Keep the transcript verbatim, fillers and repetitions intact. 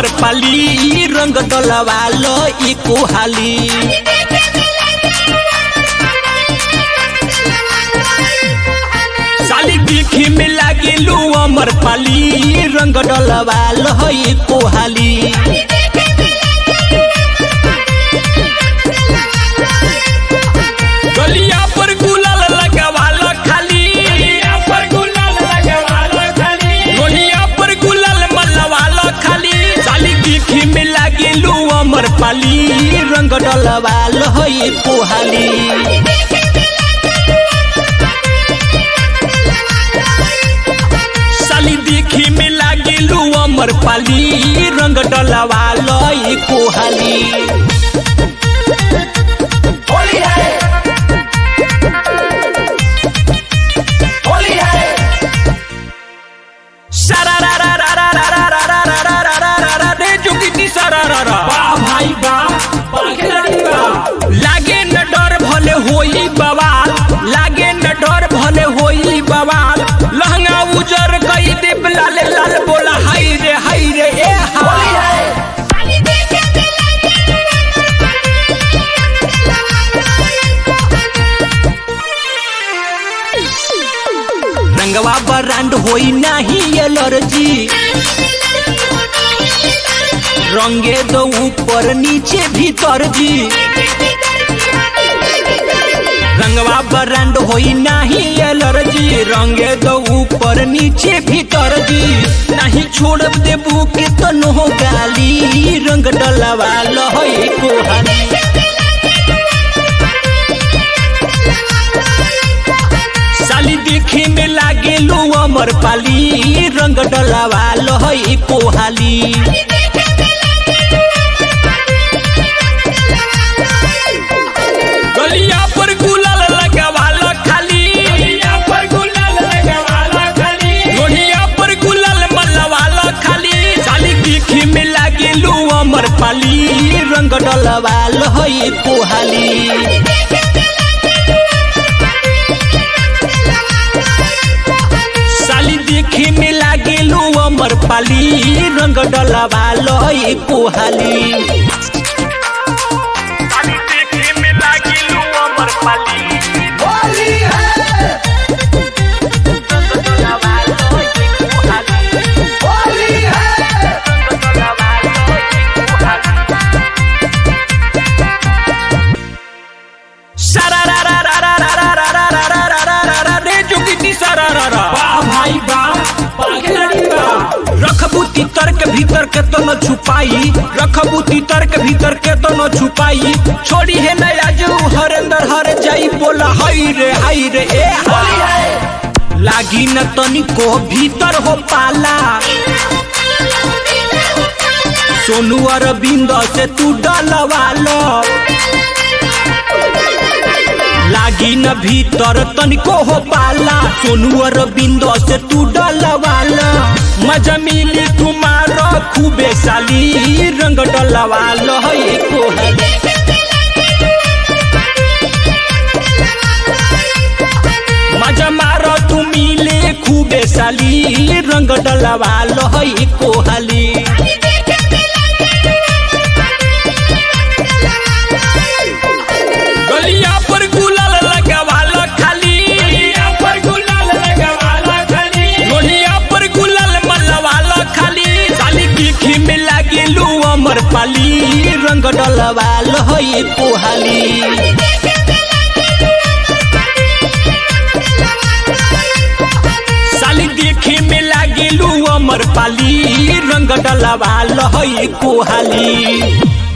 अमर पाली रंग डलवाल एको हाली। साली देखे में लागेलू अमर पाली रंग डलवाल एको हाली। गलिया पर गुलाल लगावाल खाली, पर गुलाल लगावाल खाली, गलिया पर गुलाल मलवाल खाली। साली देखे में लागेलू अमर पाली रंग डलवाल एको हाली। साली देखे में लागेलू अमर पाली रंग डलवाल एको हाली। लागे न डर भले होई बवाल, लागे न डर भले होई बवाल। लहंगा उजर कई दे लाल लाल बोला हाय रे हाय रे ए हाय। रंगवा बरांड होई नाही एलर्जी, रंगे दो ऊपर नीचे भीतर जी। रंगवा बरांड होई नाही एलर्जी, रंगे दो ऊपर नीचे भीतर जी। नहीं छोड़ देबू के तनो गाली रंग डलवाल एको हाली। साली देखे में लागेलू अमर पाली रंग डलवाल एको हाली। गलिया पर गुलाल लगावाल खाली, पर गुलाल लगावाल खाली, गलिया पर गुलाल मलवाल खाली। साली देखे में लागेलू अमर पाली रंग डलवाल एको हाली। साली देखे में लागेलू अमर पाली रंग डलवाल एको हाली। होली है, होली है। सारा रा रा रा रा रा रा रा रा रा रा रा रा रा रे जोगिनी सारा रा रा। वाह भाई वाह, पागलड़ी वाह। रखबूती तर्क भीतर के तो न छुपाई, रखबूती तर्क भीतर के तो न छुपाई। छोड़ी है नया जो हरेंद्र हर जाई बोला हाय रे हाय रे ए हाय। लागी न तनिको भीतर हो पाला, सोनू अरविंद से तू डलवालो। लागी न भीतर तनिको हो पाला, सोनू अरविंद से तू डलवाला। मजा मिली तुम्हारा खूबे साली रंग डलवाल एको हाली। मजा मारो तू मिले खूबे साली रंग डलवाल एको हाली। गलिया पर गुलाल लगावाल खाली, पर गुलाल लगावाल खाली, गलिया पर गुलाल मलवाल खाली। साली देखे में लागेलू अमर पाली रंग डलवाल एको हाली। साली देखे में लागेलू अमर पाली रंग डलवाल एको हाली।